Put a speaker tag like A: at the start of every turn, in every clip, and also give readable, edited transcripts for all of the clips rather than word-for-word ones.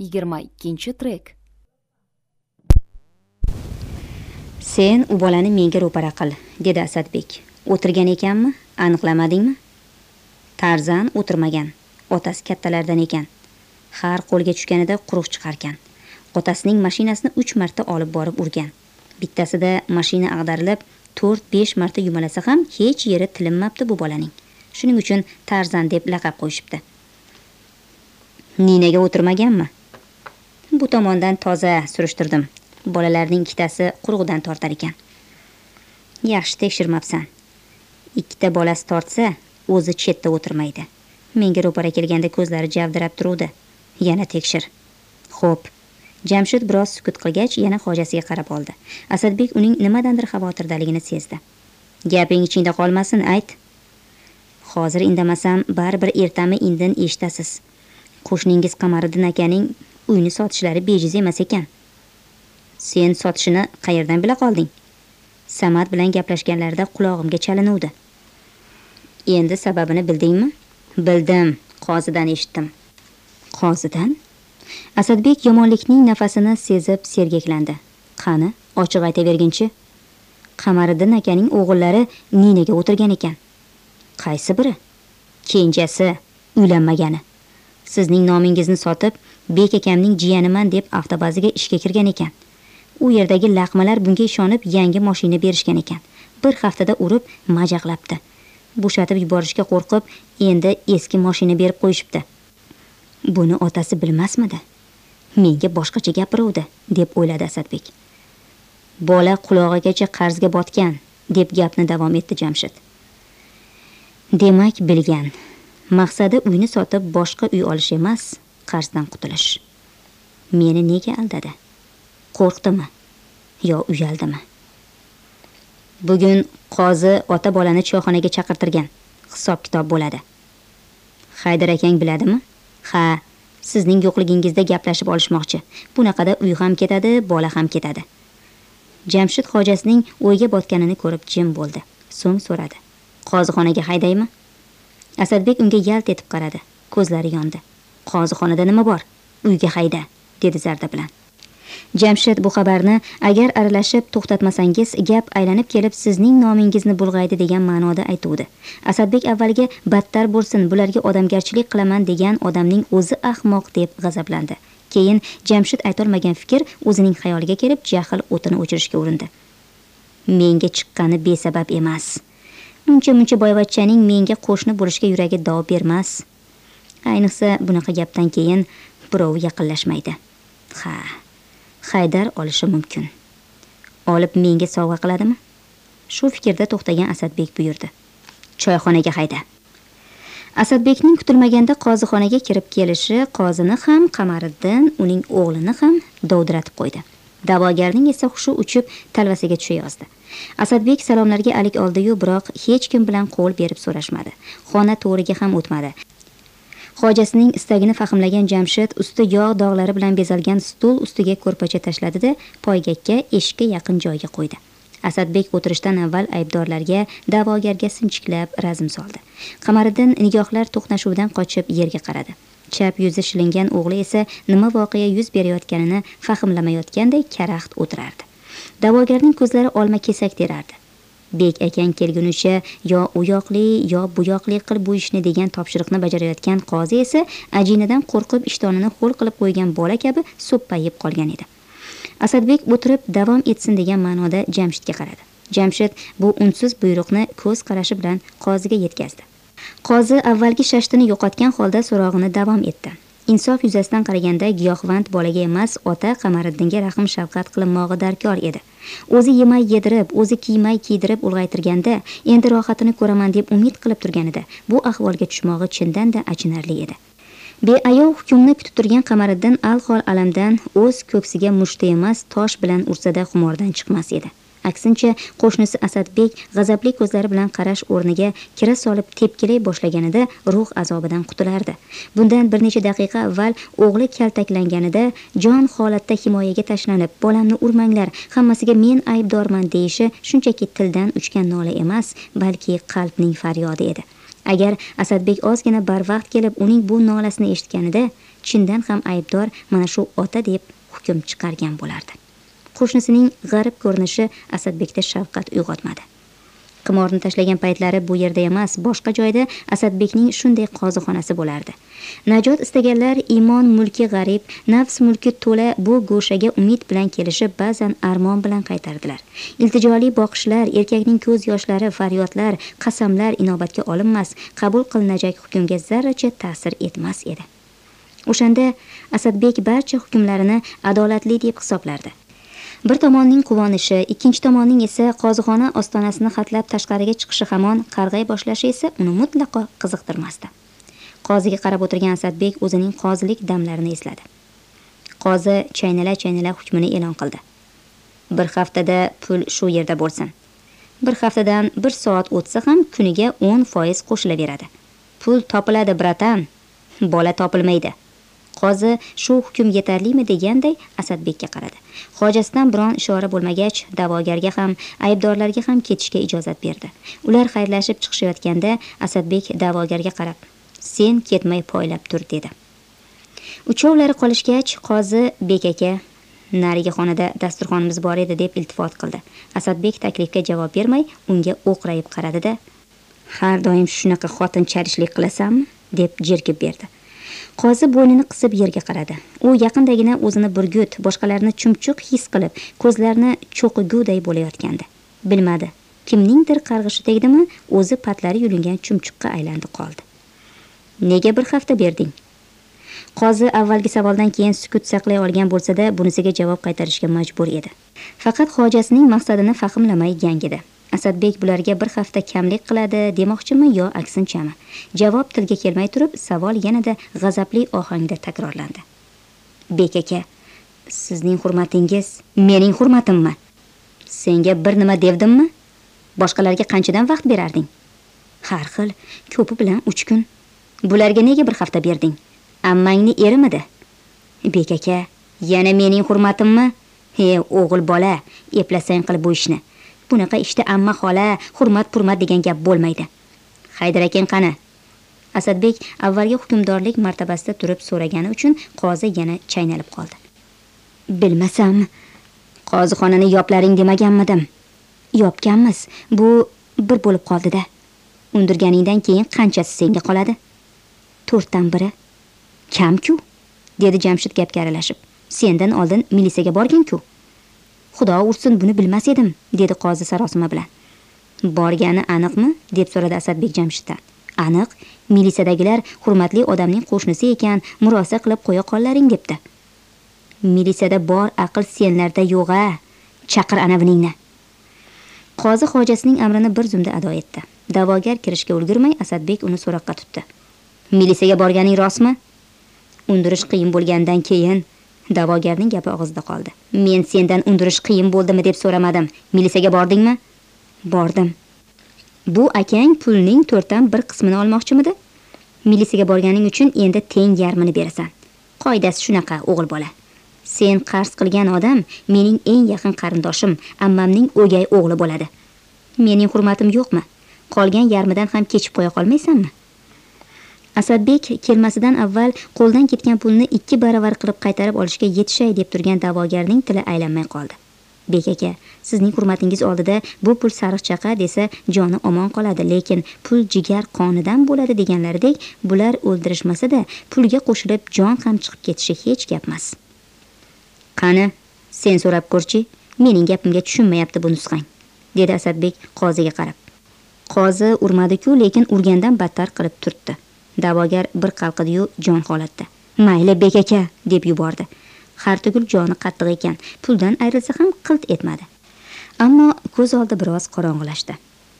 A: 22-trek.
B: Sen u bolani menga ro'para qil, dedi Asadbek. O'tirgan ekanmi? Aniqlamadingmi? Tarzan o'tirmagan. Otasi kattalardan ekan. Har qo'lga tushganida quruq chiqarkan. Otasining mashinasini 3 marta olib borib urgan. Bittasida mashina ag'darilib 4-5 marta yumalasa ham hech yeri tilinmabdi bu bolaning. Shuning uchun Tarzan deb laqab qo'yishibdi. Ninaga o'tirmaganmi? Bu tomondan toza surishtirdim. Bolalarning ikkitasi quruqdan tortar ekan. Yaxshi tekshirmabsan. Ikkita bolasi tortsa, o'zi chetda o'tirmaydi. Menga ro'para kelganda ko'zlari javdirab turuvdi. Yana tekshir. Xo'p. Jamshid biroz sukut qilgach, yana hojasiga qarab oldi. Asadbek uning nimadandir xavotirdaligini sezdi. Gaping ichingda qolmasin, ayt. Hozir indamasam, baribir ertami-indin eshitasiz. Qo'shningiz Qamariddin akaning uyni sotishlari bejiz emas ekan. Sen sotishini qayerdan bila qolding? Samad bilan gaplashganlarida qulog'imga chalinuvdi. Endi sababini bildingmi? Bildim, qozidan eshitdim. Qozidan? Asadbek yomonlikning nafasini sezib sergaklandi. Qani, ochiq aytaverginchi. Qamariddin akaning o'g'illari ninaga o'tirgan ekan. Qaysi biri? Kenjasi, uylanmagani. Sizning nomingizni sotib, Bek akamning jiyaniman deb avtobaziga ishga kirgan ekan. U yerdagi laqmalar bunga ishonib yangi mashina berishgan ekan. Bir haftada urib majaqlabdi. Bo'shatib yuborishga qo'rqib, endi eski mashina berib qo'yishibdi. Buni otasi bilmasmidi? Menga boshqacha gapiruvdi, deb o'yladi Asadbek. Bola qulog'igacha qarzga botgan, deb gapni davom etdi Jamshid. Demak, bilgan. Maqsadi uyni sotib boshqa uy olish emas, qarzdan qutulish. Meni nega aldadi? Qo'rqdimi yo uyaldimi? Bugun qozi ota bolani choyxonaga chaqirtirgan. Hisob-kitob bo'ladi. Haydar akang biladimi? Ha, sizning yo'qligingizda gaplashib olishmoqchi. Bunaqada uy ham ketadi, bola ham ketadi. Jamshid hojasining o'yga botganini ko'rib jim bo'ldi. So'ng so'radi. Qozixonaga haydaymi? Asadbek unga yalt etib qaradi. Ko'zlari yondi. Qozixonada nima bor? Uyga hayda, dedi zarda bilan. Jamshid bu xabarni agar aralashib to'xtatmasangiz, gap aylanib kelib sizning nomingizni bulg'aydi degan ma'noda aytuvdi. Asadbek avvaliga battar bo'lsin, bularga odamgarchilik qilaman degan odamning o'zi ahmoq deb g'azablandi. Keyin Jamshid aytolmagan fikr o'zining xayoliga kelib, jahl o'tini o'chirishga urindi. Menga chiqqani besabab emas. Muncha boyvachchaning menga qo'shni bo'lishga yuragi dov bermas. Ayniqsa bunaqa gapdan keyin birov yaqinlashmaydi. Ha, Haydar olishi mumkin. Olib menga sovg'a qiladimi? Shu fikrda to'xtagan Asadbek buyurdi. Choyxonaga hayda. Asadbekning kutilmaganda qozixonaga kirib kelishi qozini ham, Qamariddin uning o'g'lini ham dovdiratib qo'ydi. Da'vogarning esa hushi uchib talvasiga tusha yozdi. Asadbek salomlarga alik oldi-yu, biroq hech kim bilan qo'l berib so'rashmadi. Xona to'riga ham o'tmadi. Hojasining istagini fahmlagan Jamshid usti yog' dog'lari bilan bezalgan stul ustiga ko'rpacha tashladi-da, poygakka eshikka yaqin joyga qo'ydi. Asadbek o'tirishdan avval aybdorlarga, da'vogarga sinchiklab razm soldi. Qamariddin nigohlar to'qnashuvidan qochib yerga qaradi. Chap yuzi shilingan o'g'li esa nima voqea yuz berayotganini fahmlamayotganday karaxt o'tirardi. Da'vogarning ko'zlari olma kesak terardi. Bek akang kelgunicha yo u yoqli yo bu yoqli qil bu ishni degan topshiriqni bajarayotgan qozi esa ajinadan qo'rqib ishtonini ho'l qilib qo'ygan bola kabi so'ppayib qolgan edi. Asadbek o'tirib davom etsin degan ma'noda Jamshidga qaradi. Jamshid bu unsiz buyruqni ko'z qarashi bilan qoziga yetkazdi. Qozi avvalgi shashtini yo'qotgan holda so'rog'ini davom etdi. Insof yuzasidan qaraganda giyohvand bolaga emas, ota Qamariddinga rahm shafqat qilinmog'i darkor edi. O'zi yemay yedirib, o'zi kiymay kiydirib ulg'aytirganda, endi rohatini ko'raman deb umid qilib turganida, bu ahvolga tushmog'i chindan-da achinarli edi. Beayov hukmni kutib turgan Qamariddin alhol alamdan o'z ko'ksiga mushti emas, tosh bilan ursada xumordan chiqmas edi. Aksincha, qo'shnisi Asadbek g'azabli ko'zlari bilan qarash o'rniga kira solib tepkilay boshlaganida ruh azobidan qutulardi. Bundan bir necha daqiqa avval o'g'li kaltaklanganida jon holatda himoyaga tashlanib, bolamni urmanglar, hammasiga men aybdorman deyishi shunchaki tildan uchgan nola emas, balki qalbning faryodi edi. Agar Asadbek ozgina barvaqt kelib uning bu nolasini eshitganida, chindan ham aybdor mana shu ota deb hukm chiqargan bo'lardi. Qo'shnisining g'arib ko'rinishi Asadbekda shafqat uyg'otmadi. Qimorni tashlagan paytlari bu yerda emas, boshqa joyda Asadbekning shunday qozixonasi bo'lardi. Najot istaganlar iymon mulki g'arib, nafs mulki to'la bu go'shaga umid bilan kelishib, ba'zan armon bilan qaytardilar. Iltijoli boqishlar, erkakning ko'z yoshlari, faryodlar, qasamlar inobatga olinmas, qabul qilinajak hukmga zarracha ta'sir etmas edi. O'shanda Asadbek barcha hukmlarini adolatli deb hisoblardi. Bir tomonning quvonishi, ikkinchi tomonning esa qozixona ostonasini xatlab tashqariga chiqishi hamon qarg'ay boshlashi esa uni mutlaqo qiziqtirmasdi. Qoziga qarab o'tirgan Asadbek o'zining qozilik damlarini esladi. Qozi chaynala hukmini e'lon qildi. Bir haftada pul shu yerda bo'lsin. Bir haftadan 1 soat o'tsa ham kuniga 10% qo'shilaveradi. Pul topiladi, bratan. Bola topilmaydi. Qozi shu hukm yetarlimi deganday Asadbekka qaradi. Hojasidan biron ishora bo'lmagach, da'vogarga ham, aybdorlarga ham ketishga ijozat berdi. Ular xayrlashib chiqishayotganda Asadbek da'vogarga qarab, "Sen ketmay poylab tur" dedi. Uchovlari qolishgach, qozi "Bek aka, narigi xonada dasturxonimiz bor edi" deb iltifot qildi. Asadbek taklifga javob bermay, unga o'qrayib qaradi-da, "Har doim shunaqa xotinchalishlik qilasanmi?" deb jerkib berdi. Qozi bo'ynini qisib yerga qaradi. U yaqindagina o'zini burgut, boshqalarni chumchuq his qilib, ko'zlarini cho'qiguday bo'layotgandi. Bilmadi, kimningdir qarg'ishi tegdimi, o'zi patlari yulingan chumchuqqa aylandi qoldi. "Nega bir hafta berding?" Qozi avvalgi savoldan keyin sukut saqlay olgan bo'lsa-da, bunisiga javob qaytarishga majbur edi. Faqat hojasining maqsadini fahmlamay gangidi. Asadbek bularga bir hafta kamlik qiladi demoqchimi yo aksinchami? Javob tilga kelmay turib, savol yanada g'azabli ohangda takrorlandi. "Bek aka, sizning hurmatingiz mening hurmatimmi? Senga bir nima devdimmi? Boshqalarga qanchadan vaqt berarding?" "Har xil, ko'pi bilan 3 kun. Bularga nega bir hafta berding? Ammangni erimidi?" "Bek aka, yana mening hurmatimmi? He, o'g'il bola, eplasang qilib bu ishni. Bunaqa ishda amma xola, hurmat-purmat degan gap bo'lmaydi. Haydar akang qani?" Asadbek avvalgi hukmdorlik martabasida turib so'ragani uchun qozi yana chaynalib qoldi. "Bilmasam, qozixonani yoplaring demaganmidim?" "Yopganmiz. Bu bir bo'lib qoldi-da. Undirganingdan keyin qanchasi senga qoladi?" "4dan 1. Kam-ku", dedi Jamshid gapga aralashib. "Sendan oldin militsiyaga borgan-ku." "Xudo ursin, buni bilmas edim", dedi qozi sarosima bilan. "Borgani aniqmi?" deb so'radi Asadbek Jamshiddan. "Aniq, militsiyadagilar hurmatli odamning qo'shnisi ekan, murosa qilib qo'ya qollaring" debdi. "Militsiyada bor aql senlarda yo'q-a. Chaqir anaviningni." Qozi hojasining amrini bir zumda ado etdi. Da'vogar kirishga ulgurmay Asadbek uni so'roqqa tutdi. "Militsiyaga borganing rostmi?" "Undirish qiyin bo'lgandan keyin." Da'vogarning gapi og'zida qoldi. "Men sendan undirish qiyin bo'ldimi deb so'ramadim. Militsiyaga bordingmi?" "Bordim." "Bu akang pulning 4dan 1 qismini olmoqchimidi? Militsiyaga borganing uchun endi teng yarmini berasan. Qoidasi shunaqa, o'g'il bola. Sen qarz qilgan odam mening eng yaqin qarindoshim, ammamning o'gay o'g'li bo'ladi. Mening hurmatim yo'qmi? Qolgan yarmidan ham kechib qo'ya qolmaysanmi?" Asadbek kelmasidan avval qo'ldan ketgan pulni 2 baravar qilib qaytarib olishga yetishay deb turgan da'vogarning tili aylanmay qoldi. "Bek aka, sizning hurmatingiz oldida bu pul sariq chaqa desa joni omon qoladi, lekin pul jigar qonidan bo'ladi" deganlaridek, bular o'ldirishmasa-da, pulga qo'shilib jon ham chiqib ketishi hech gap emas. "Qani, sen so'rab ko'rchi, mening gapimga tushunmayapti bu nusxang", dedi Asadbek qoziga qarab. Qozi urmadi-ku, lekin urgandan battar qilib turtdi. Da'vogar bir qalqidi-yu jon holatda. "Mayli bek aka", deb yubordi. Har tugul joni qattiq ekan, puldan ayrilsa ham qilt etmadi. Ammo ko'z oldi biroz qorong'ilashdi.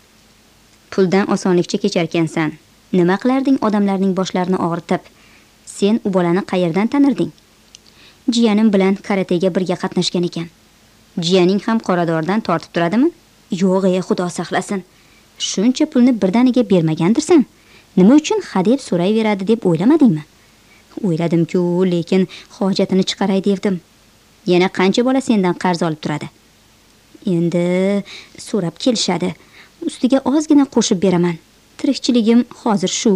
B: "Puldan osonlikcha kecharkansan. Nima qilarding odamlarning boshlarini og'ritib? Sen u bolani qayerdan tanirding?" "Jiyanim bilan karatega birga qatnashgan ekan." "Jiyaning ham qoradordan tortib turadimi?" "Yo'q, xudo saqlasin. Shuncha pulni birdaniga bermagandirsan. Nima uchun hadeb so'rayveradi deb o'ylamadingmi?" "O'yladim-ku, lekin hojatini chiqaray devdim." "Yana qancha bola sendan qarz olib turadi?" "Endi so'rab kelishadi. Ustiga ozgina qo'shib beraman. tirikchiligim hozir shu.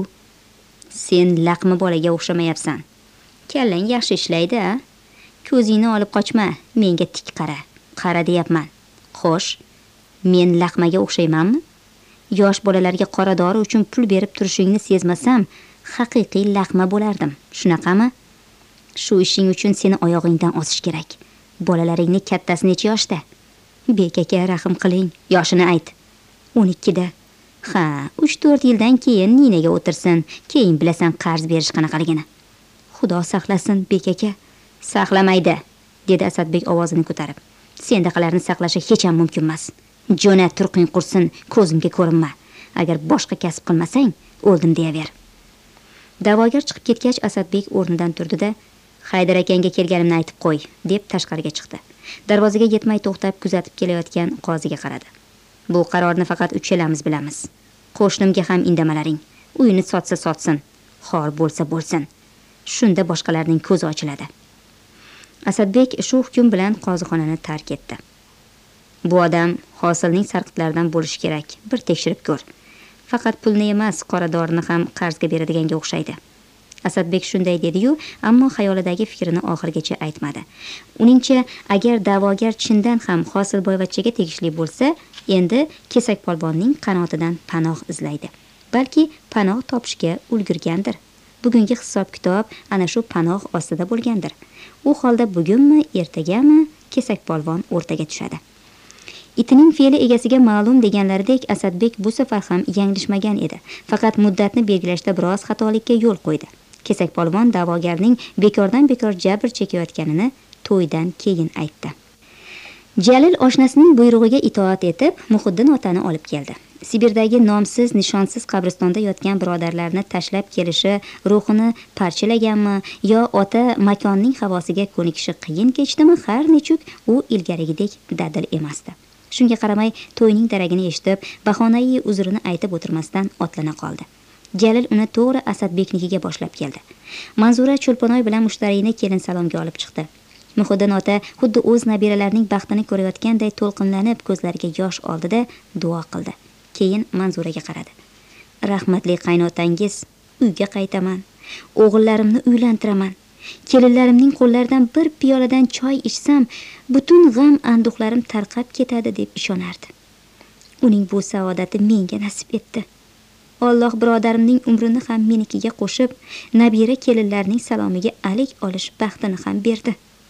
B: Sen laqma bolaga o'xshamayapsan. Kallang yaxshi ishlaydi, a? Ko'zingni olib qochma, menga tik qara. Qara deyapman. Xo'sh, men laqmaga o'xshaymanmi? Yosh bolalarga qora dori uchun pul berib turishingni sezmasam, haqiqiy laqma bo'lardim. Shunaqami? Shu ishing uchun seni oyog'ingdan osish kerak. Bolalaringni kattasi necha yoshda? Bek aka, rahim qiling, yoshini ayt. 12 da. Ha, 3-4 yildan keyin ninaga o'tirsin, keyin bilasan qarz berish qanaqaligini. Xudo saqlasin, bek aka. Saqlamaydi, dedi Asadbek ovozini ko'tarib. Sendaqalarni saqlashi hech ham mumkin emas. Jo'na turqing qursin, ko'zimga ko'rinma. Agar boshqa kasb qilmasang, o'ldim deyaver. Da'vogar chiqib ketgach, Asadbek o'rnidan turdi-da, Haydar akangga kelganimni aytib qo'y, deb tashqariga chiqdi. Darvozaga yetmay to'xtab kuzatib kelayotgan qoziga qaradi. Bu qarorni faqat uchalamiz bilamiz. Qo'shnimga ham indamalaring. Uyini sotsa sotsin, xor bo'lsa bo'lsin. Shunda boshqalarning ko'zi ochiladi. Asadbek shu hukm bilan qozixonani tark etdi. Bu odam hosilning sarqitlaridan bo'lishi kerak. Bir tekshirib ko'r. Faqat pulni emas, qora dorini ham qarzga beradiganga o'xshaydi. Asadbek shunday dedi-yu, ammo xayolidagi fikrini oxirigacha aytmadi. Uningcha, agar da'vogar chindan ham Hosilboyvachchaga tegishli bo'lsa, endi Kesakpolvonning qanotidan panoh izlaydi. Balki panoh topishga ulgurgandir. Bugungi hisob-kitob ana shu panoh ostida bo'lgandir. U holda bugunmi, ertagami Kesakpolvon o'rtaga tushadi. Itining fe'li egasiga ma'lum deganlaridek Asadbek bu safar ham yanglishmagan edi. Faqat muddatni belgilashda biroz xatolikka yo'l qo'ydi. Kesakpolvon da'vogarning bekordan-bekor jabr chekayotganini to'ydan keyin aytdi. Jalil oshnasining buyrug'iga itoat etib, Muhiddin otani olib keldi. Sibirdagi nomsiz, nishonsiz qabristonda yotgan birodarlarni tashlab kelishi ruhini parchalaganmi yo ota makonning havosiga ko'nikishi qiyin kechdimi, har nechuk u ilgarigidek dadil emasdi. Shunga qaramay, to'yning daragini eshitib, bahonai uzrini aytib o'tirmasdan otlana qoldi. Jalil uni to'g'ri Asadbeknikiga boshlab keldi. Manzura Cho'lponoy bilan mushtariyni kelin salomga olib chiqdi. Muhiddin ota xuddi o'z nabiralarining baxtini ko'rayotganday to'lqinlanib ko'zlariga yosh oldida duo qildi. Keyin Manzuraga qaradi. Rahmatli qaynotangiz, uyga qaytaman. O'g'illarimni uylantiraman. Kelinlarimning qo'llaridan bir piyoladan choy ichsam, butun g'am anduhlarim tarqab ketadi deb ishonardi. Uning bu saodati menga nasib etdi. Alloh birodarimning umrini ham menikiga qo'shib, nabira kelinlarning salomiga alik olish baxtini ham berdi.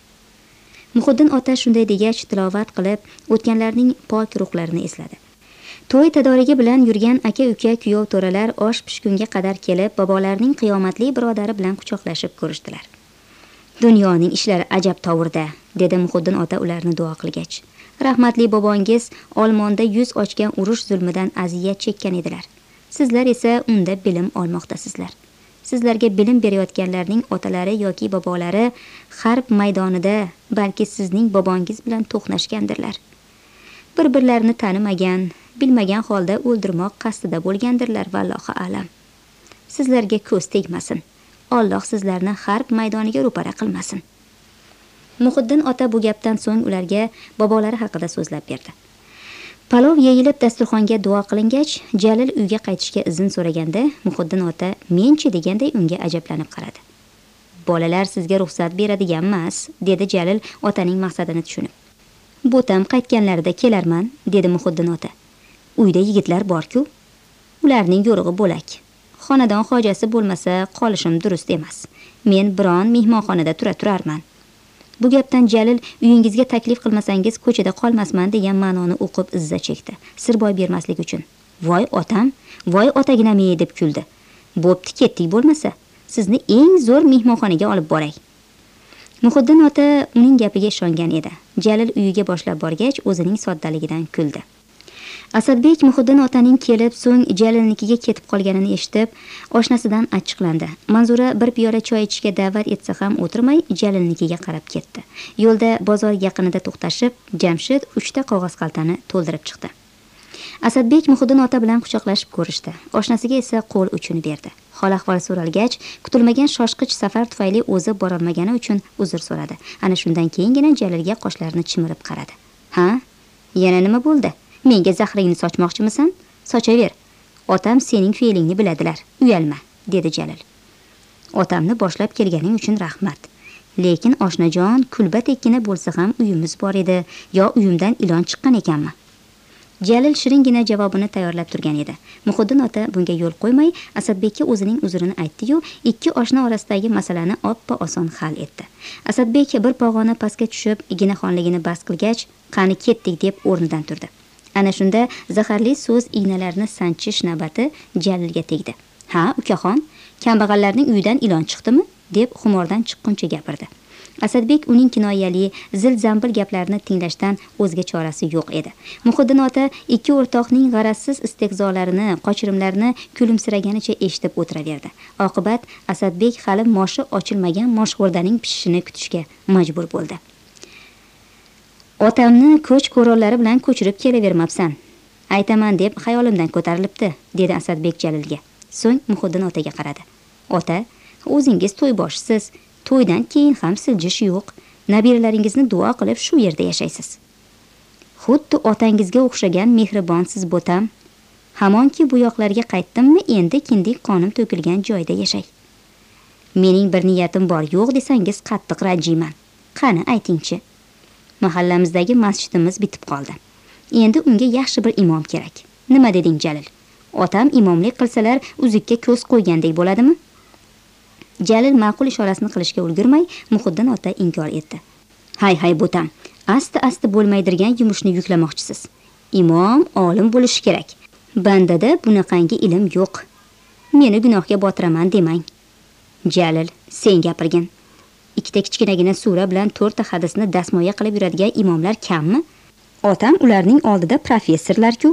B: Muhiddin ota shunday degach tilovat qilib, o'tganlarning pok ruhlarini esladi. To'y tadorigi bilan yurgan aka-uka kuyov to'ralar osh pishgunga qadar kelib, bobolarning qiyomatli birodari bilan quchoqlashib ko'rishdilar. Dunyoning ishlari ajab tovurda, dedi Muhiddin ota ularni duo qilgach. Rahmatli bobongiz Olmonda yuz ochgan urush zulmidan aziyat chekkan edilar. Sizlar esa unda bilim olmoqdasizlar. Sizlarga bilim berayotganlarning otalari yoki bobolari harb maydonida, balki sizning bobongiz bilan to'qnashgandirlar. Bir-birlarini tanimagan, bilmagan holda o'ldirmoq qasdida bo'lgandirlar, vallohu a'lam. Sizlarga ko'z tegmasin. Alloh sizlarni harb maydoniga ro'para qilmasin. Muhiddin ota bu gapdan so'ng ularga bobolari haqida so'zlab berdi. Palov yeyilib dasturxonga duo qilingach, Jalil uyga qaytishga izn so'raganda, Muhiddin ota menchi deganday unga ajablanib qaradi. Bolalar sizga ruxsat beradigan emas, dedi Jalil otaning maqsadini tushunib. Bo'tam qaytganlarida kelarman, dedi Muhiddin ota. Uyda yigitlar bor-ku, ularning yo'rig'i bo'lak. Xonadon hojasi bo'lmasa qolishim durust emas. Men biron mehmonxonada turarman. Bu gapdan Jalil uyingizga taklif qilmasangiz ko'chada qolmasman degan ma'noni o'qib izza chekdi. Sir boy bermaslik uchun. Voy otam, voy otaginam deb kuldi. Bo'pti, ketdik bo'lmasa, sizni eng zo'r mehmonxonaga olib boray. Muhiddin ota uning gapiga ishongan edi. Jalil uyiga boshlab borgach, o'zining soddaligidan kuldi. Asadbek Muhiddin otaning kelib, so'ng Jalilnikiga ketib qolganini eshitib, oshnasidan achchiqlandi. Manzura bir piyola choy ichishga da'vat etsa ham o'tirmay, Jalilnikiga qarab ketdi. Yo'lda bozor yaqinida to'xtashib, Jamshid 3 ta qog'oz qaltani to'ldirib chiqdi. Asadbek Muhiddin ota bilan quchoqlashib ko'rishdi. Oshnasiga esa qo'l uchini berdi. Hol-ahvol so'ralgach, kutilmagan shoshqich safar tufayli o'zi borolmagani uchun uzr so'radi. Ana shundan keyingina Jalilga qoshlarini chimirib qaradi. Ha? Yana nima bo'ldi? Menga zahringni sochmoqchimisan? Sochaver. Otam sening fe'lingni biladilar. Uyalma, dedi Jalil. Otamni boshlab kelganing uchun rahmat. Lekin oshnajon, kulba tekkina bo'lsa ham uyimiz bor edi, yo uyimdan ilon chiqqan ekanmi? Jalil shiringina javobini tayyorlab turgan edi. Muhiddin ota bunga yo'l qo'ymay, Asadbekka o'zining uzrini aytdi-yu, ikki oshna orasidagi masalani oppa-oson hal etdi. Asadbek bir pog'ona pastga tushib, ignaxonligini bas qilgach, qani ketdik deb o'rnidan turdi. Ana shunda zaharli so'z ignalarini sanchish navbati Jalilga tegdi. "Ha, ukaxon, kambag'allarning uyidan ilon chiqdimi?" deb xumordan chiqquncha gapirdi. Asadbek uning kinoyali, zil-zambil gaplarini tinglashdan o'zga chorasi yo'q edi. Muhiddin ota ikki o'rtoqning g'arazsiz istehzolarini, qochirimlarini kulimsiraganicha eshitib o'tiraverdi. Oqibat Asadbek hali moshi ochilmagan moshxo'rdaning pishishini kutishga majbur bo'ldi. "Otamni ko'ch ko'rollari bilan ko'chirib kelavermabsan. Aytaman deb xayolimdan ko'tarilibdi", dedi Asadbek Jalilga. So'ng Muhiddin otaga qaradi. "Ota, o'zingiz to'yboshisiz. To'ydan keyin ham siljish yo'q. Nabiralaringizni duo qilib shu yerda yashaysiz. Xuddi otangizga o'xshagan mehribonsiz bo'tam. Hamonki bu yoqlarga qaytdimmi, endi kindik qonim to'kilgan joyda yashay. Mening bir niyatim bor, yo'q desangiz qattiq ranjiyman. Qani aytingchi. Mahallamizdagi masjidimiz bitib qoldi. Endi unga yaxshi bir imom kerak. Nima deding, Jalil? Otam imomlik qilsalar uzukka ko'z qo'ygandek bo'ladimi?" Jalil ma'qul ishorasini qilishga ulgurmay, Muhiddin ota inkor etdi. "Hay bo'tam, asta bo'lmaydirgan yumushni yuklamoqchisiz. Imom olim bo'lishi kerak. Bandada bunaqangi ilm yo'q. Meni gunohga botiraman demang." "Jalil, sen gapirgin. Ikkita kichkinagina sura bilan 4 ta hadisni dasmoya qilib yuradigan imomlar kammi? Otam ularning oldida professorlar-ku."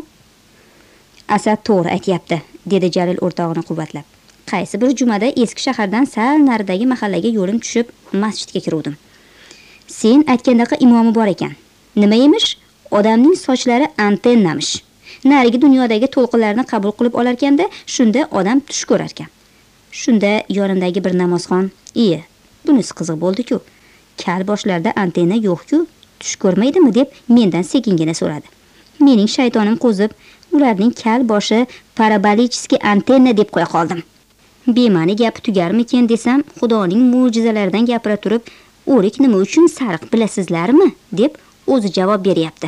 B: "Asad to'g'ri aytyapti", dedi Jalil o'rtog'ini quvvatlab. "Qaysi bir jumada eski shahardan sal naridagi mahallaga yo'lim tushib, masjidga kiruvdim. Sen aytgandaqa imomi bor ekan. Nima emish? Odamning sochlari antennamish. Narigi dunyodagi to'lqinlarni qabul qilib olarkanda, shunda odam tush ko'rar ekan. Shunda yonimdagi bir namozxon, bunisi qiziq bo'ldi-ku. Kal boshlarda antenna yo'q-ku, tush ko'rmaydimi deb mendan sekingina so'radi. Mening shaytonim qo'zib, ularning kal boshi parabolichskiy antenna deb qo'ya qoldim. Bema'ni gapi tugarmikin desam, Xudoning mo'jizalaridan gapira turib, o'rik nima uchun sariq bilasizlarmi deb o'zi javob beryapti.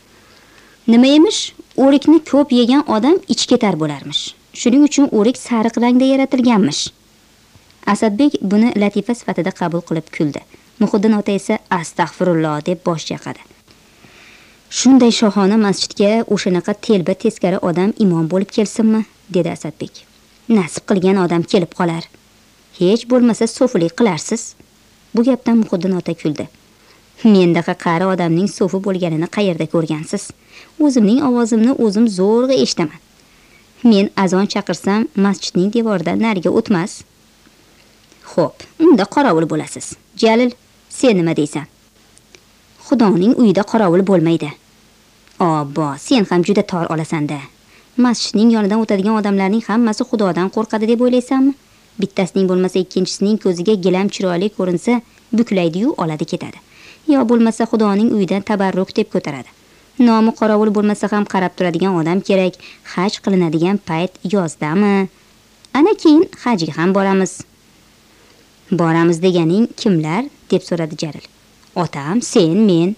B: Nima emish? O'rikni ko'p yegan odam ich ketar bo'larmish. Shuning uchun o'rik sariq rangda yaratilganmish. Asadbek buni latifa sifatida qabul qilib kuldi. Muhiddin ota esa astag'firulloh deb bosh chayqadi. "Shunday shohona masjidga o'shanaqa telba teskari odam imom bo'lib kelsinmi?" dedi Asadbek. "Nasib qilgan odam kelib qolar. Hech bo'lmasa so'filik qilarsiz." Bu gapdan Muhiddin ota kuldi. "Mendaqa qari odamning so'fi bo'lganini qayerda ko'rgansiz? O'zimning ovozimni o'zim zo'rg'a eshitaman. Men azon chaqirsam, masjidning devoridan nariga o'tmas." "Xo'p, unda qorovul bo'lasiz. Jalil, sen nima deysan?" "Xudoning uyida qorovul bo'lmaydi." "Obbo, sen ham juda tor olasan-da. Masjidning yonidan o'tadigan odamlarning hammasi Xudodan qo'rqadi deb o'ylaysanmi? Bittasining bo'lmasa ikkinchisining ko'ziga gilam chiroyli ko'rinsa, buklaydi-yu oladi ketadi. Yo bo'lmasa Xudoning uyidan tabarruk deb ko'taradi. Nomi qorovul bo'lmasa ham qarab turadigan odam kerak. Haj qilinadigan payt yozdami? Ana keyin hajga ham boramiz." "Boramiz deganing kimlar?" deb so'radi Jalil. "Otam, sen, men."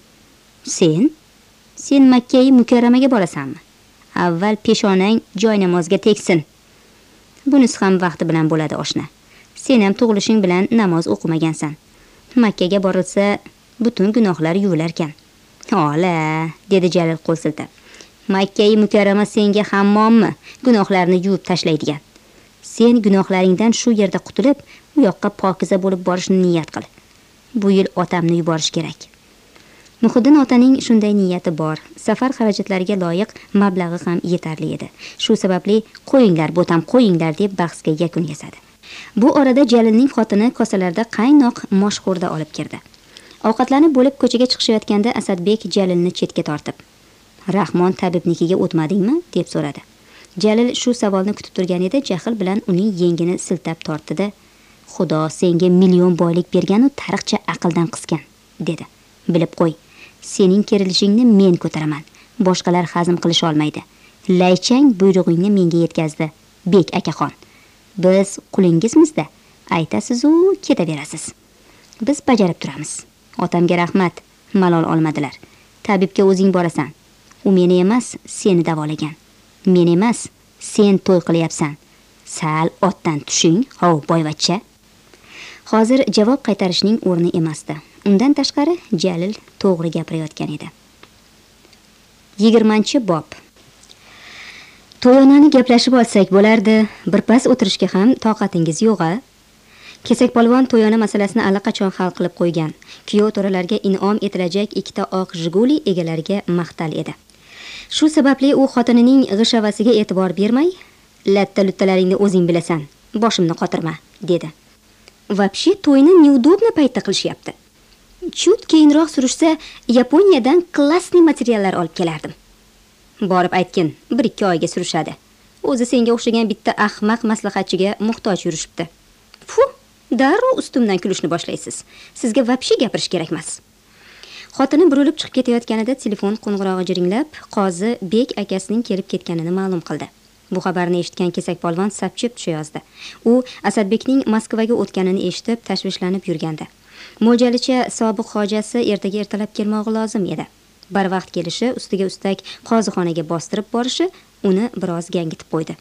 B: Sen Makka Mukarramaga borasanmi? Avval peshonang joy namozga tegsin. Bunisi ham vaqti bilan bo'ladi oshna. Sen ham tug'ilishing bilan namoz o'qimagansan. Makkaga borilsa, butun gunohlar yuvilar ekan. "Ola", dedi Jalil qo'l siltab. "Makka Mukarrama senga hammommi? Gunohlarni yuvib tashlaydigan. Sen gunohlaringdan shu yerda qutulib, u yoqqa pokiza bo'lib borishni niyat qil. Bu yil otamni yuborish kerak." Muhiddin otaning shunday niyati bor. Safar xarajatlariga loyiq mablag'i ham yetarli edi. Shu sababli "Qo'yinglar, bo'tam, qo'yinglar" deb bahsga yakun yasadi. Bu orada Jalilning xotini kosalarda qaynoq moshxo'rda olib kirdi. Ovqatlanib bo'lib ko'chaga chiqishayotganda Asadbek Jalilni chetga tortib, "Rahmon tabibnikiga o'tmadingmi?" deb so'radi. Jalil shu savolni kutib turgan edi, jahl bilan uning yengini siltab tortdi-da, "Xudo senga million boylik bergan u tariqcha aqldan qisgan", dedi. "Bilib qo'y, sening kerilishingni men ko'taraman. Boshqalar hazm qilisha olmaydi. Laychang buyrug'ingni menga yetkazdi, bek akaxon. Biz qulingizmizda, aytasiz-u ketaverasiz. Biz bajarib turamiz. Otamga rahmat, malol olmadilar. Tabibga o'zing borasan. U meni emas, seni davolagan. Men emas, sen to'y qilyapsan. Sal otdan tushing, hov boyvachcha. Hozir javob qaytarishning o'rni emasdi. Undan tashqari Jalil to'g'ri gapirayotgan edi. 20-bob. To'yonani gaplashib olsak bo'lardi. Birpas o'tirishga ham toqatingiz yo'q-a? Kesakpolvon to'yona masalasini allaqachon hal qilib qo'ygan. Kuyov to'ralarga in'om etilajak ikkita oq Jiguli egalariga maqtal edi. Shu sababli u xotinining g'ishavasiga e'tibor bermay, "Latta-luttalaringni o'zing bilasan, boshimni qotirma", dedi. Vapshi to'yni neudobno paytda qilishyapti. Chut keyinroq surishsa, Yaponiyadan klassniy materiallar olib kelardim. Borib aytgin, 1-2 oyga surishadi. O'zi senga o'xshagan bitta ahmaq maslahatchiga muhtoj yurishibdi. Fu, darrov ustimdan kulishni boshlaysiz. Sizga vapshi gapirish kerak emas. Xotini burilib chiqib ketayotganida telefon qo'ng'irog'i jiringlab, qozi bek akasining kelib ketganini ma'lum qildi. Bu xabarni eshitgan Kesakpolvon sapchib tushayozdi. U Asadbekning Moskvaga o'tganini eshitib tashvishlanib yurgandi. Mo'ljalicha sobiq hojasi ertaga ertalab kelmog'i lozim edi. Barvaqt kelishi, ustiga ustak qozixonaga bostirib borishi uni biroz gangitib qo'ydi.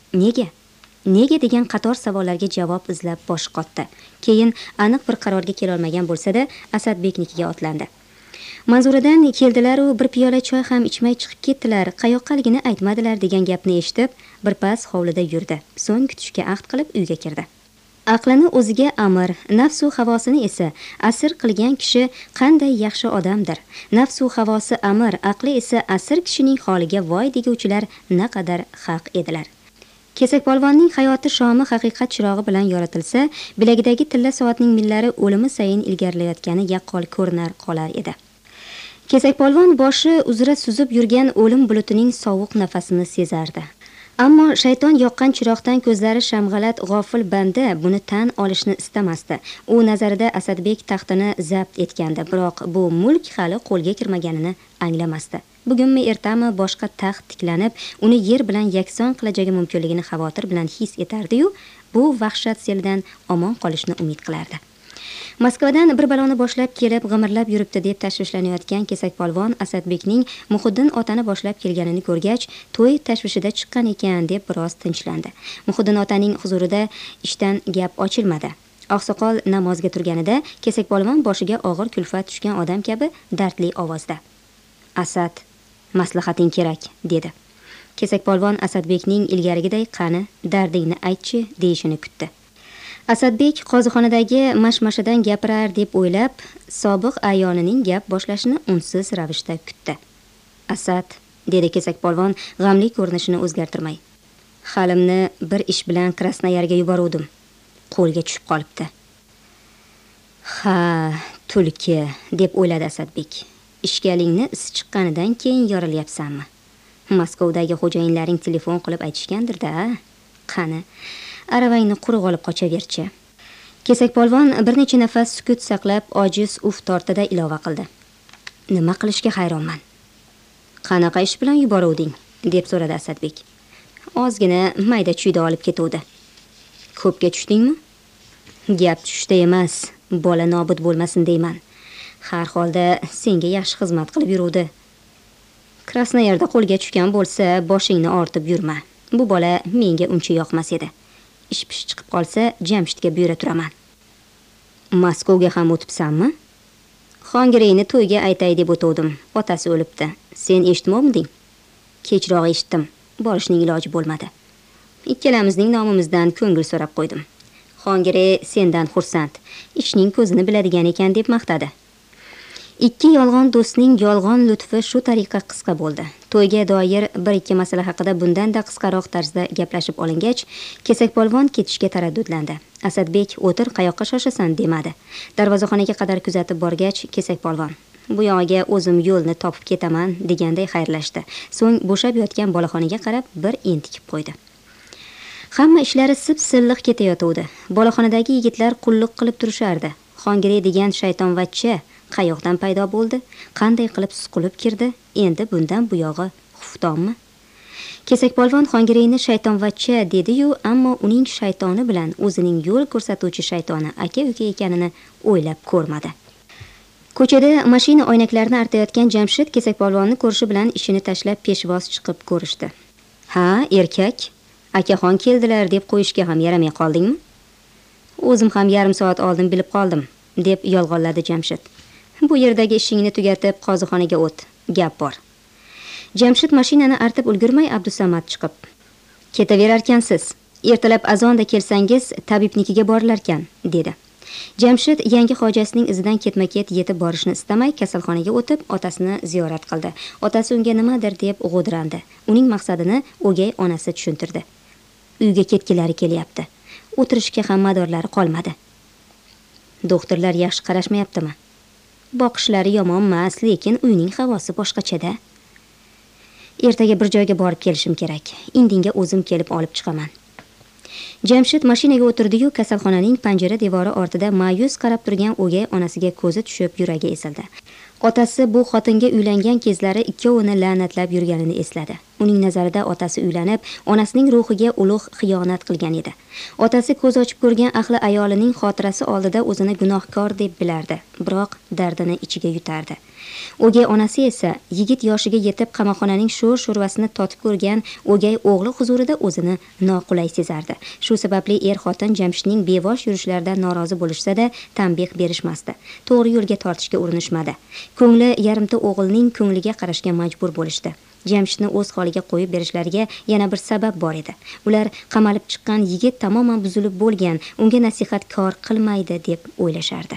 B: Nega degan qator savollarga javob izlab bosh qotdi. Keyin aniq bir qarorga kela olmagan bo'lsa-da, Asadbeknikiga otlandi. Manzuradan keldilar u bir piyola choy ham ichmay chiqib ketdilar. Qayoqqaligini aytmadilar degan gapni eshitib, birpas hovlida yurdi. So'ng kutishga ahd qilib uyga kirdi. Aqlini o'ziga amir, nafsu havosini esa asir qilgan kishi qanday yaxshi odamdir. Nafsu havosi amir, aqli esa asir kishining holiga voy deguvchilar naqadar haq edilar. Kesakpolvonning hayoti shomi haqiqat chirog'i bilan yoritilsa, bilagidagi tilla soatning millari o'limi sayin ilgarilayotgani yaqqol ko'rinar qolar edi. Kesakpolvon boshi uzra suzib yurgan o'lim bulutining sovuq nafasini sezardi. Ammo shayton yoqqan chiroqdan ko'zlari shamg'alat g'ofil banda buni tan olishni istamasdi. U nazarida Asadbek taxtini zabt etgandi, biroq bu mulk hali qo'lga kirmaganini anglamasdi. Bugunmi ertami boshqa taxt tiklanib, uni yer bilan yakson qilajagi mumkinligini xavotir bilan his etardi-yu, bu vahshat selidan omon qolishni umid qilardi. Moskvadan bir baloni boshlab kelib, g'imirlab yuribdi deb tashvishlanayotgan Kesakpolvon Asadbekning Muhiddin otani boshlab kelganini ko'rgach, to'y tashvishida chiqqan ekan deb biroz tinchlandi. Muhiddin otaning huzurida ishdan gap ochilmadi. Oqsoqol namozga turganida Kesakpolvon boshiga og'ir kulfat tushgan odam kabi dardli ovozda: "Asad, maslahating kerak", dedi. Kesakpolvon Asadbekning ilgarigiday "Qani, dardingni aytchi" deyishini kutdi. Asadbek qozixonadagi mashmashadan gapirar deb o'ylab, sobiq ayonining gap boshlashini unsiz ravishda kutdi. "Asad", dedi Kesakpolvon g'amli ko'rinishini o'zgartirmay. "Halimni bir ish bilan Krasnoyarga yuboruvdim. Qo'lga tushib qolibdi." "Ha, tulki", deb o'yladi Asadbek. "Ishkalingni isi chiqqanidan keyin yorilyapsanmi? Maskovdagi xo'jayinlaring telefon qilib aytishgandir-da. Qani, aravangni quruq olib qochaverchi." Kesakpolvon bir necha nafas sukut saqlab, ojiz uf tortida ilova qildi. "Nima qilishga hayronman." "Qanaqa ish bilan yuboruvding?" deb so'radi Asadbek. "Ozgina mayda-chuyda olib ketuvdi." "Ko'pga tushdingmi?" "Gap tushda emas, bola nobud bo'lmasin deyman. Har holda senga yaxshi xizmat qilib yuruvdi. Krasnoyarda qo'lga tushgan bo'lsa, boshingni ortib yurma. Bu bola menga uncha yoqmas edi. Ish-pish chiqib qolsa, Jamshidga buyura turaman." "Maskovga ham o'tibsanmi?" "Xongireyni to'yga aytay deb o'tuvdim. Otasi o'libdi. Sen eshitmovding?" "Kechroq eshitdim. Borishning iloji bo'lmadi. Ikkalamizning nomimizdan ko'ngil so'rab qo'ydim. Xongirey sendan xursand. Ishning ko'zini biladigan ekan deb maqtadi." Ikki yolg'on do'stning yolg'on lutfi shu tariqa qisqa bo'ldi. To'yga doir bir ikki masala haqida bundan-da qisqaroq tarzda gaplashib olingach, Kesakpolvon ketishga taraddudlandi. Asadbek "O'tir, qayoqqa shoshasan" demadi. Darvozaxonaga qadar kuzatib borgach, Kesakpolvon "Bu yog'iga o'zim yo'lni topib ketaman" deganday xayrlashdi. So'ng bo'shab yotgan boloxonaga qarab bir entikib qo'ydi. Hamma ishlari sip-silliq ketayotdi. Boloxonadagi yigitlar qulluq qilib turishardi. Xongirey degan shaytonvachcha qayoqdan paydo bo'ldi? Qanday qilib suqilib kirdi? Endi bundan bu yog'i xuftonmi? Kesakpolvon Xongireyni shaytonvachcha dedi-yu, ammo uning shaytoni bilan o'zining yo'l ko'rsatuvchi shaytoni aka-uka ekanini o'ylab ko'rmadi. Ko'chada mashina oynaklarini artayotgan Jamshid Kesakpolvonni ko'rishi bilan ishini tashlab peshvoz chiqib ko'rishdi. "Ha, erkak, akaxon keldilar deb qo'yishga ham yaramay qoldingmi?" "O'zim ham yarim soat oldin bilib qoldim", deb yolg'onladi Jamshid. "Bu yerdagi ishingni tugatib qozixonaga o't, gap bor." Jamshid mashinani artib ulgurmay Abdusamad chiqib, "Ketaverarkansiz, ertalab azonda kelsangiz tabibnikiga borilarkan", dedi. Jamshid yangi hojasining izidan ketma-ket yetib borishni istamay kasalxonaga o'tib otasini ziyorat qildi. Otasi unga nimadir deb g'o'dirandi. Uning maqsadini o'gay onasi tushuntirdi. Uyga ketgilari kelyapti. O'tirishga ham madorlari qolmadi. "Doktorlar yaxshi qarashmayaptimi?" "Boqishlari yomon emas, lekin uyning havosi boshqacha-da. Ertaga bir joyga borib kelishim kerak. Indinga o'zim kelib olib chiqaman." Jamshid mashinaga o'tirdi-yu, kasalxonaning panjara devori ortida ma'yus qarab turgan o'gay onasiga ko'zi tushib yuragi esildi. Otasi bu xotinga uylangan kezlari ikkovini la'natlab yurganini esladi. Uning nazarida otasi uylanib, onasining ruhiga ulug' xiyonat qilgan edi. Otasi ko'z ochib ko'rgan ahli ayolining xotirasi oldida o'zini gunohkor deb bilardi, biroq dardini ichiga yutardi. O'gay onasi esa yigit yoshiga yetib qamoqxonaning sho'r-sho'rvasini totib ko'rgan o'gay o'g'li huzurida o'zini noqulay sezardi. Shu sababli er-xotin Jamshidning bevosh yurishlaridan norozi bo'lishsa-da, tanbeh berishmasdi. To'g'ri yo'lga tortishga urinishmadi. Ko'ngli yarimta o'g'ilning ko'ngliga qarashga majbur bo'lishdi. Jamshidni o'z holiga qo'yib berishlariga yana bir sabab bor edi. Ular qamalib chiqqan yigit tamoman buzilib bo'lgan, unga nasihat kor qilmaydi deb o'ylashardi.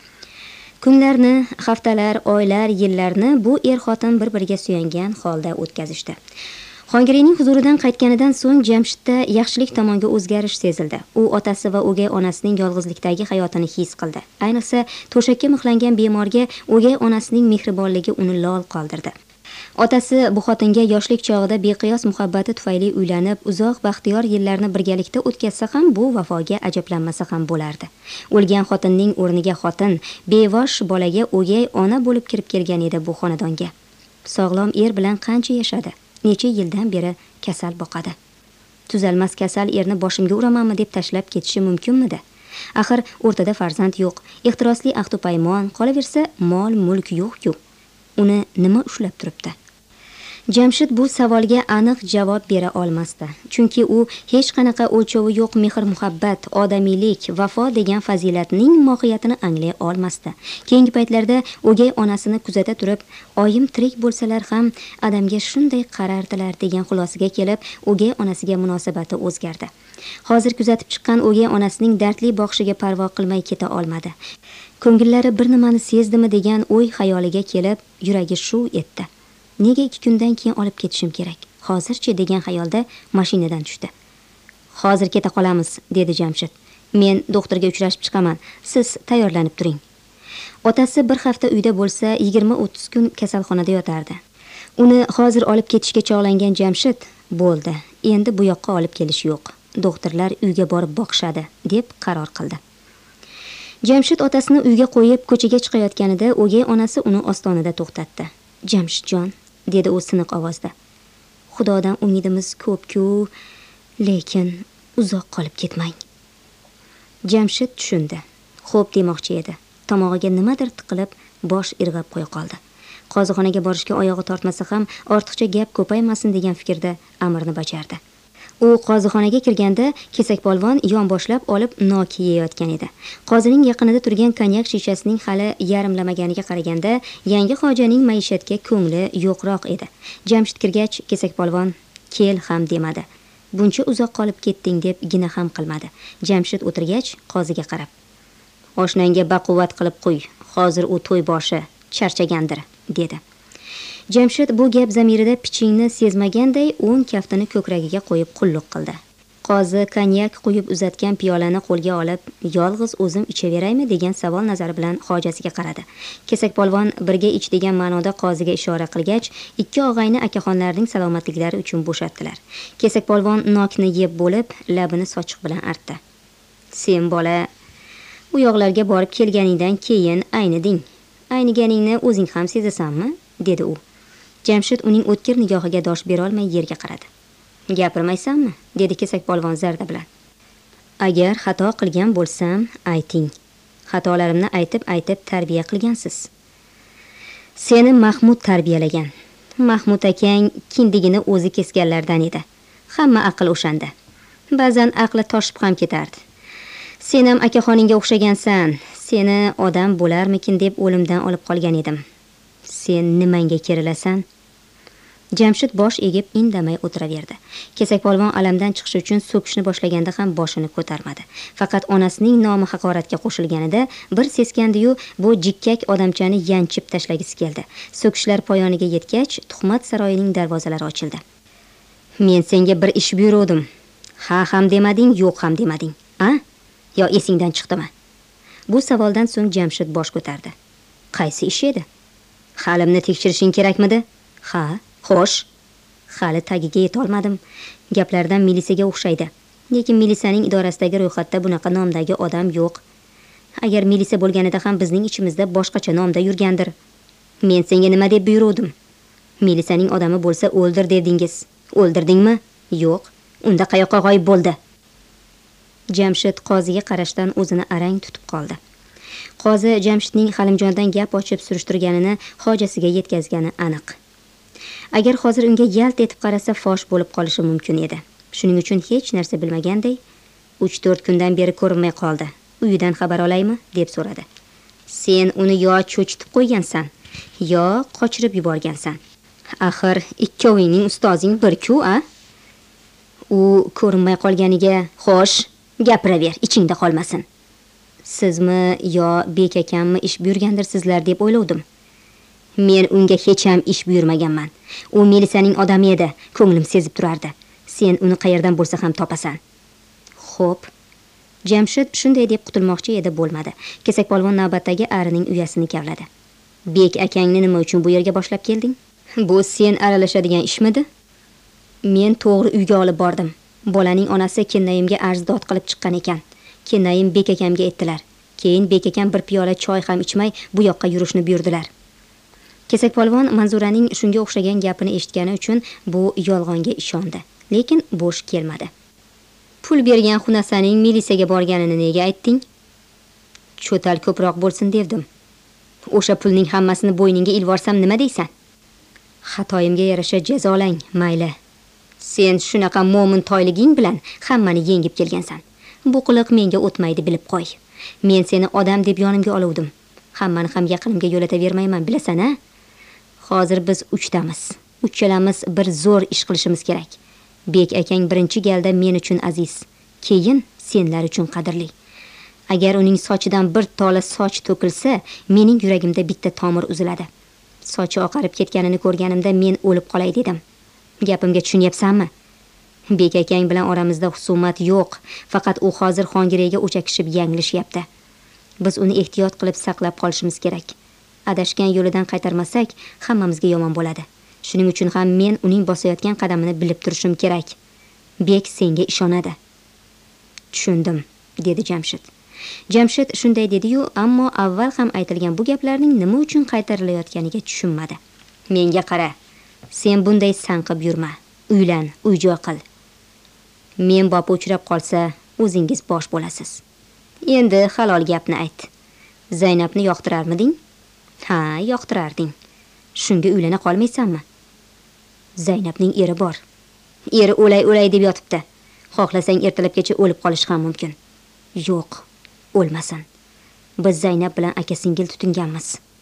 B: Kunlarni, haftalar, oylar, yillarni bu er-xotin bir-biriga suyangan holda o'tkazishdi. Xongireyning huzuridan qaytganidan so'ng Jamshidda yaxshilik tomonga o'zgarish sezildi. U otasi va o'gay onasining yolg'izlikdagi hayotini his qildi. Ayniqsa, to'shakka mixlangan bemorga o'gay onasining mehribonligi uni lol qoldirdi. Otasi bu xotinga yoshlik chog'ida beqiyos muhabbati tufayli uylanib, uzoq baxtiyor yillarni birgalikda o'tkazsa ham bu vafoga ajablanmasa ham bo'lardi. O'lgan xotinning o'rniga xotin, bevosh bolaga o'gay ona bo'lib kirib kelgan edi bu xonadonga. Sog'lom er bilan qancha yashadi? Necha yildan beri kasal boqadi. Tuzalmas kasal erni boshimga uramanmi deb tashlab ketishi mumkinmidi? Axir o'rtada farzand yo'q, ehtirosli ahd va paymon, qolaversa mol-mulk yo'q-ku. Uni nima ushlab turibdi? Jamshid bu savolga aniq javob bera olmasdi. Chunki u hech qanaqa o'lchovi yo'q mehr-muhabbat, odamiylik, vafo degan fazilatning mohiyatini anglay olmasdi. Keyingi paytlarda o'gay onasini kuzata turib, oyim tirik bo'lsalar ham adamga shunday qarardilar degan xulosaga kelib, o'gay onasiga munosabati o'zgardi. Hozir kuzatib chiqqan o'gay onasining dardli boqishiga parvo qilmay keta olmadi. Ko'ngillari bir nimani sezdimi degan o'y xayoliga kelib, yuragi shuv etdi. Nega 2 kundan keyin olib ketishim kerak? Hozirchi degan xayolda mashinadan tushdi. "Hozir keta qolamiz", dedi Jamshid. "Men doktorga uchrashib chiqaman. Siz tayyorlanib turing." Otasi bir hafta uyda bo'lsa, 20-30 kun kasalxonada yotardi. Uni hozir olib ketishga chog'langan Jamshid, "Bo'ldi, endi bu yoqqa olib kelish yo'q. Doktorlar uyga borib boqishadi", deb qaror qildi. Jamshid otasini uyga qo'yib ko'chaga chiqayotganida o'gay onasi uni ostonada to'xtatdi. "Jamshidjon", dedi u siniq ovozda. "Xudodan umidimiz ko'p-ku, lekin uzoq qolib ketmang." Jamshid tushundi. Xo'p demoqchi edi. Tomog'iga nimadir tiqilib, bosh irg'ab qo'ya qoldi. Qozixonaga borishga oyog'i tortmasa ham ortiqcha gap ko'paymasin degan fikrda amrni bajardi. U qozixonaga kirganda Kesakpolvon yonboshlab olib nok yeyotgan edi. Qozining yaqinida turgan konyak shishasining hali yarimlamaganiga qaraganda, yangi xojaning maishatga ko'ngli yo'qroq edi. Jamshid kirgach, Kesakpolvon "Kel" ham demadi. "Buncha uzoq qolib ketding" deb gina ham qilmadi. Jamshid o'tirgach, qoziga qarab, "Oshnangga baquvvat qilib qo'y. Hozir u to'y boshi, charchagandir", dedi. Jamshid bu gap zamirida pichingni sezmaganday o'ng kaftini ko'kragiga qo'yib qulluq qildi. Qozi konyak quyib uzatgan piyolani qo'lga olib, "Yolg'iz o'zim ichaveraymi?" degan savol nazari bilan hojasiga qaradi. Kesakpolvon birga ich degan ma'noda qoziga ishora qilgach, ikki og'ayni akaxonlarning salomatliklari uchun bo'shatdilar. Kesakpolvon nokni yeb bo'lib, labini sochiq bilan artdi. "Sen bola, u yoqlarga borib kelganingdan keyin ayniding. Ayniganingni o'zing ham sezasanmi?" dedi u. Jamshid uning o'tkir nigohiga dosh bera olmay yerga qaradi. Gapirmaysanmi? Dedi kesakpolvon zarda bilan. Agar xato qilgan bo'lsam, ayting. Xatolarimni aytib tarbiya qilgansiz. Seni Mahmud tarbiyalagan. Mahmud akang kindigini o'zi kesganlardan edi. Hamma aql o'shanda. Ba'zan aqli toshib ham ketardi. Sen ham akaxoningga o'xshagansan. Seni odam bo'larmikin deb o'limdan olib qolgan edim. Sen nimanga kerilasan? Jamshid bosh egib indamay o'tiraverdi. Kesakpolvon alamdan chiqish uchun so'kishni boshlaganda ham boshini ko'tarmadi. Faqat onasining nomi haqoratga qo'shilganida bir seskandi-yu, bu jikkak odamchani yanchib tashlagisi keldi. So'kishlar poyoniga yetgach, tuhmat saroyining darvozalari ochildi. Men senga bir ish buyurdim. Ha ham demading, yo'q ham demading. A? Yo esingdan chiqdimi? Bu savoldan so'ng Jamshid bosh ko'tardi. Qaysi ish edi? Halimni tekshirishing kerakmidi? Ha, xo'sh. Hali tagiga yeta olmadim. Gaplardan militsiyaga o'xshaydi. Lekin militsiyaning idorasidagi ro'yxatda bunaqa nomdagi odam yo'q. Agar militsiya bo'lganida ham bizning ichimizda boshqacha nomda yurgandir. Men senga nima deb buyurdim? Militsiyaning odami bo'lsa o'ldir dedingiz. O'ldirdingmi? Yo'q. Unda qayoqqa g'oyib bo'ldi? Jamshid qoziga qarashdan o'zini arang tutib qoldi. Qozi Jamshidning Halimjondan gap ochib surishtirganini hojasiga yetkazgani aniq. Agar hozir unga yalt etib qarasa, fosh bo'lib qolishi mumkin edi. Shuning uchun hech narsa bilmaganday 3-4 kundan beri ko'rinmay qoldi. Uyidan xabar olaymi? Deb so'radi. Sen uni yo cho'chitib qo'ygansan, yo qochirib yuborgansan. Axir ikkovingning ustozing bir-ku, a? U ko'rinmay qolganiga, xo'sh, gapiraver, ichingda qolmasin. Sizmi yo Bek akammi ish buyurgandirsizlar deb o'ylovdim. Men unga hech ham ish buyurmaganman. U militsiyaning odami edi, ko'nglim sezib turardi. Sen uni qayerdan bo'lsa ham topasan. Xo'p. Jamshid shunday deb qutulmoqchi edi, bo'lmadi. Kesakpolvon navbatdagi arining uyasini kavladi. Bek akangni nima uchun bu yerga boshlab kelding? Bu sen aralashadigan ishmidi? Men to'g'ri uyga olib bordim. Bolaning onasi Kennayimga arzdod qilib chiqqan ekan. Kennayim Bek akamga aytdilar. Keyin Bek akam bir piyola choy ham ichmay bu yoqqa yurishni buyurdilar. Kesakpolvon Manzuraning shunga o'xshagan gapini eshitgani uchun bu yolg'onga ishondi, lekin bo'sh kelmadi. Pul bergan xunasaning militsiyaga borganini nega aytding? Cho'tal ko'proq bo'lsin devdim. O'sha pulning hammasini bo'yningga ilvorsam nima deysan? Xatoyimga yarasha jazolang, mayli. Sen shunaqa mo'min toyliging bilan hammani yengib kelgansan. Bu qiliq menga o'tmaydi, bilib qo'y. Men seni odam deb yonimga oluvdim. Hammani ham yaqinimga yo'latavermayman, bilasan-a? Hozir biz 3tamiz. Uchalamiz bir zo'r ish qilishimiz kerak. Bek akang birinchi galda men uchun aziz, keyin senlar uchun qadrli. Agar uning sochidan bir tola soch to'kilsa, mening yuragimda bitta tomir uziladi. Sochi oqarib ketganini ko'rganimda men o'lib qolay dedim. Gapimga tushunyapsanmi? Bek akang bilan oramizda husumat yo'q, faqat u hozir Xongireyga o'chakishib yanglishyapti. Biz uni ehtiyot qilib saqlab qolishimiz kerak. Adashgan yo'lidan qaytarmasak, hammamizga yomon bo'ladi. Shuning uchun ham men uning bosayotgan qadamini bilib turishim kerak. Bek senga ishonadi. Tushundim, dedi Jamshid. Jamshid shunday dedi-yu, ammo avval ham aytilgan bu gaplarning nima uchun qaytarilayotganiga tushunmadi. Menga qara. Sen bunday sanqib yurma. Uylan, uy-joy qil. Men bopa uchrab qolsa, o'zingiz bosh bo'lasiz. Endi halol gapni ayt. Zaynabni yoqtirarmiding? Ha, yoqtirarding. Shunga uylana qolmaysanmi? Zaynabning eri bor. Eri o'lay deb yotibdi. Xohlasang ertalabgacha o'lib qolish ham mumkin. Yo'q, o'lmasin. Biz Zaynab bilan aka-singil tutinganmiz.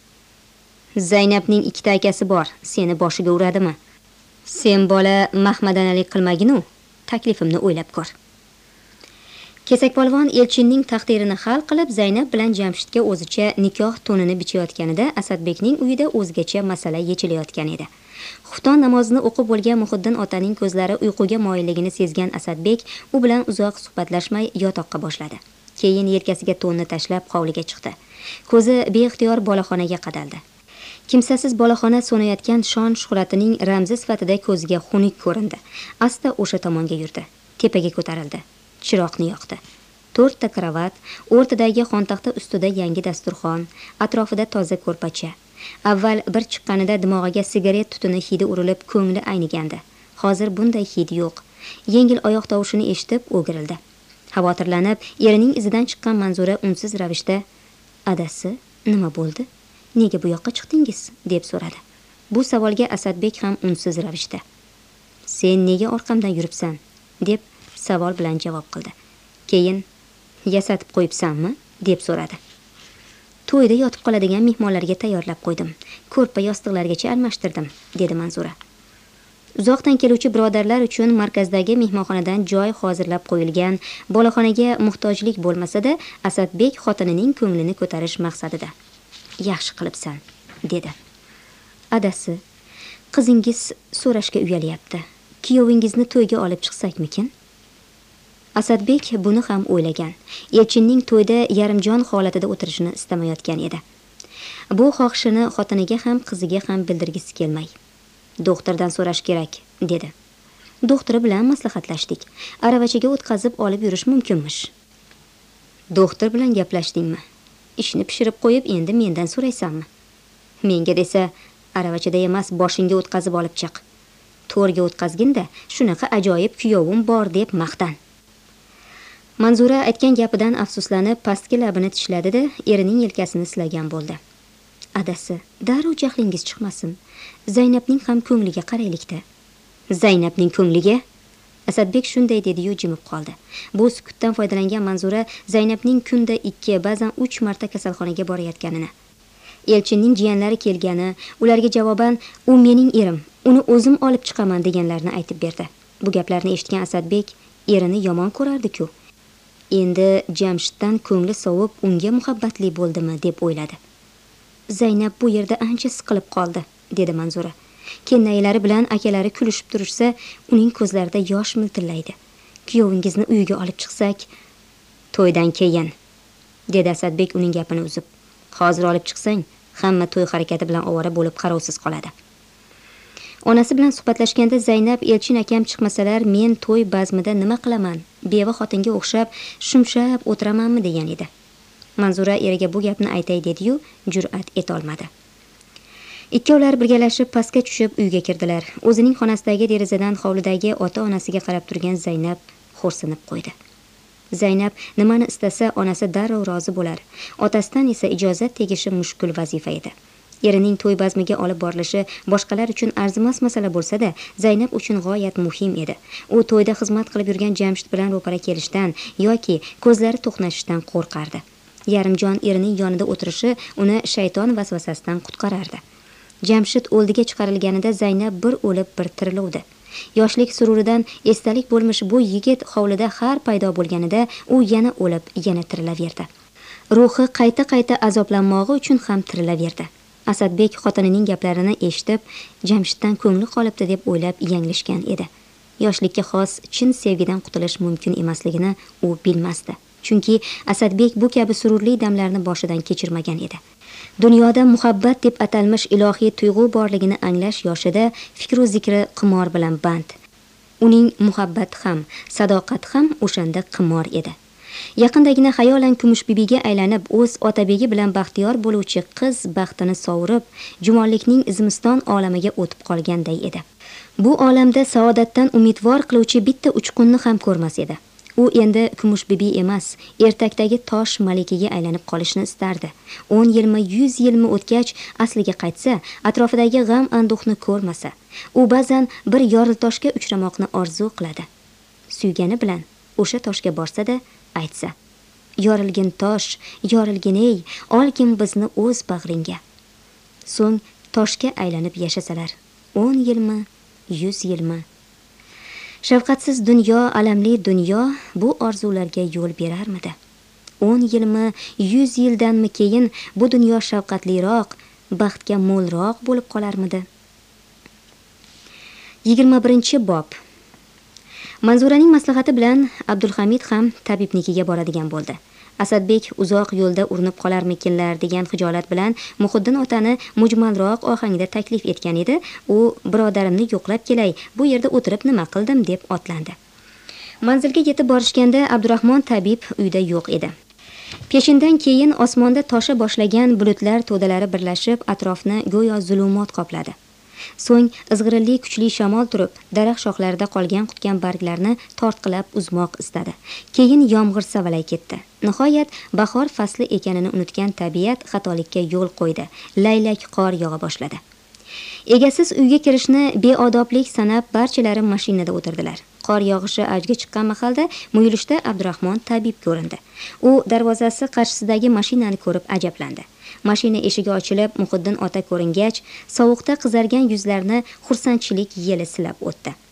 B: Zaynabning 2ta akasi bor. Seni boshiga uradimi? Sen bola mahmadanalik qilmagin-u, taklifimni o'ylab ko'r. Kesakpolvon elchinning taqdirini hal qilib Zaynab bilan Jamshidga o'zicha nikoh to'nini bichayotganida Asadbekning uyida o'zgacha masala yechilayotgan edi. Xufton namozini o'qib bo'lgan Muhiddin otaning ko'zlari uyquga moyilligini sezgan Asadbek u bilan uzoq suhbatlashmay yotoqqa boshladi. Keyin yelkasiga to'nni tashlab hovliga chiqdi. Ko'zi beixtiyor boloxonaga qadaldi. Kimsasiz boloxona so'nayotgan shon shuhratining ramzi sifatida ko'ziga xunuk ko'rindi. Asta o'sha tomonga yurdi. Tepaga ko'tarildi. Chiroqni yoqdi. 4 ta kravat, o'rtadagi xontaxta ustida yangi dasturxon, atrofida toza ko'rpacha. Avval bir chiqqanida dimog'iga sigaret tutuni hidi urilib ko'ngli aynigandi. Hozir bunday hid yo'q. Yengil oyoq tovushini eshitib o'girildi. Xavotirlanib, erining izidan chiqqan Manzura unsiz ravishda "Adasi, nima bo'ldi? Nega bu yoqqa chiqdingiz?" deb so'radi. Bu savolga Asadbek ham unsiz ravishda "Sen nega orqamdan yuribsan?" deb savol bilan javob qildi. Keyin "Yasatib qo'yibsanmi?" deb so'radi. "To'yda yotib qoladigan mehmonlarga tayyorlab qo'ydim. Ko'rpa yostiqlargacha almashtirdim", dedi Manzura. Uzoqdan keluvchi birodarlar uchun markazdagi mehmonxonadan joy hozirlab qo'yilgan, boloxonaga muhtojlik bo'lmasa-da, Asadbek xotinining ko'nglini ko'tarish maqsadida "Yaxshi qilibsan", dedi. "Adasi, qizingiz so'rashga uyalyapti. Kuyovingizni to'yga olib chiqsakmikin?" Asadbek buni ham o'ylagan. Elchinning to'yda yarimjon holatida o'tirishini istamayotgan edi. Bu xohishini xotiniga ham qiziga ham bildirgisi kelmay, "Doktordan so'rash kerak", dedi. "Doktori bilan maslahatlashdik. Aravachaga o'tkazib olib yurish mumkinmish." "Doktor bilan gaplashdingmi? Ishni pishirib qo'yib, endi mendan so'raysanmi? Menga desa, aravachada emas, boshingga o'tkazib olib chiq. To'rga o'tkazginda, shunaqa ajoyib kuyovim bor deb maqtan." Manzura aytgan gapidan afsuslanib, pastki labini tishladi-da, erining yelkasini silagan bo'ldi. "Adasi, darrov jahlingiz chiqmasin. Zaynabning ham ko'ngliga qaraylik-da." "Zaynabning ko'ngliga?" Asadbek shunday dedi-yu jimib qoldi. Bu sukutdan foydalangan Manzura Zaynabning kunda 2, ba'zan 3 marta kasalxonaga borayotganini, Elchinning jiyanlari kelgani, ularga javoban "U mening erim, uni o'zim olib chiqaman" deganlarini aytib berdi. Bu gaplarni eshitgan Asadbek erini yomon ko'rardi-ku. Endi Jamshiddan ko'ngli sovib, unga muhabbatli bo'ldimi deb o'yladi. "Zaynab bu yerda ancha siqilib qoldi", dedi Manzura. "Kennaylari bilan akalari kulishib turishsa, uning ko'zlarida yosh miltillaydi. Kuyovingizni uyiga olib chiqsak, to'ydan keyin", dedi Asadbek uning gapini uzib. "Hozir olib chiqsang, hamma to'y harakati bilan ovora bo'lib qarovsiz qoladi." Onasi bilan suhbatlashganda Zaynab "Elchin akam chiqmasalar, men to'y bazmida nima qilaman? Beva xotinga o'xshab shumshab o'tiramanmi?" degan edi. Manzura eriga bu gapni aytay dedi-yu, jur'at etolmadi. Ikkovlar birgalashib pastga tushib uyga kirdilar. O'zining xonasidagi derazadan hovlidagi ota-onasiga qarab turgan Zaynab xo'rsinib qo'ydi. Zaynab nimani istasa, onasi darrov rozi bo'lar. Otasidan esa ijozat tegishi mushkul vazifa edi. Erining to'y bazmiga olib borilishi boshqalar uchun arzimas masala bo'lsa-da, Zaynab uchun g'oyat muhim edi. U to'yda xizmat qilib yurgan Jamshid bilan ro'para kelishdan yoki ko'zlari to'qnashishdan qo'rqardi. Yarimjon erining yonida o'tirishi uni shayton vasvasasidan qutqarardi. Jamshid o'ldiga chiqarilganida Zaynab bir o'lib, bir tiriluvdi. Yoshlik sururidan esdalik bo'lmish bu yigit hovlida har paydo bo'lganida u yana o'lib, yana tirilaverdi. Ruhi qayta-qayta azoblanmog'i uchun ham tirilaverdi. Asadbek xotinining gaplarini eshitib, Jamshiddan ko'ngli qolibdi deb o'ylab yanglishgan edi. Yoshlikka xos chin sevgidan qutulish mumkin emasligini u bilmasdi. Chunki Asadbek bu kabi sururli damlarni boshidan kechirmagan edi. Dunyoda muhabbat deb atalmish ilohiy tuyg'u borligini anglash yoshida fikru zikri qimor bilan band. Uning muhabbati ham, sadoqati ham o'shanda qimor edi. Yaqindagina xayolan Kumushbibiga aylanib, o'z otabegi bilan baxtiyor bo'luvchi qiz baxtini sovurib, jumonlikning zimiston olamiga o'tib qolganday edi. Bu olamda saodatdan umidvor qiluvchi bitta uchqunni ham ko'rmas edi. U endi Kumushbibi emas, ertakdagi tosh malikiga aylanib qolishni istardi. 10 yilmi, 100 yilmi o'tgach asliga qaytsa, atrofidagi g'am anduhni ko'rmasa, u ba'zan bir yoriltoshga uchramoqni orzu qiladi. Suygani bilan o'sha toshga borsa-da, aytsa: "Yorilgin tosh, yorilgin ey, olgin bizni o'z bag'ringga." So'ng toshga aylanib yashasalar, 10 yilmi, 100 yilmi. Shafqatsiz dunyo, alamli dunyo bu orzularga yo'l berarmidi? 10 yilmi, 100 yildanmi keyin bu dunyo shafqatliroq, baxtga mo'lroq bo'lib qolarmidi? 21-bob. Manzuraning maslahati bilan Abdulhamid ham tabibnikiga boradigan bo'ldi. Asadbek uzoq yo'lda urinib qolarmikinlar degan xijolat bilan Muhiddin otani mujmalroq ohangda taklif etgan edi. U birodarimni yo'qlab kelay, bu yerda o'tirib nima qildim deb otlandi. Manzilga yetib borishganda Abdurahmon tabib uyda yo'q edi. Peshindan keyin osmonda tosha boshlagan bulutlar to'dalari birlashib atrofni go'yo zulumot qopladi. So'ng izg'irinli kuchli shamol turib, daraxt shoxlarida qolgan qutgan barglarni tortqilab uzmoq istadi. Keyin yomg'ir savalay ketdi. Nihoyat bahor fasli ekanini unutgan tabiat xatolikka yo'l qo'ydi. Laylak qor yog'a boshladi. Egasiz uyga kirishni beodoblik sanab barchalari mashinada o'tirdilar. Qor yog'ishi avjga chiqqan mahalda muyulishda Abdurahmon tabib ko'rindi. U darvozasi qarshisidagi mashinani ko'rib ajablandi. Mashina eshigi ochilib, Muhiddin ota ko'ringach, sovuqda qizargan yuzlarni xursandchilik yeli silab o'tdi.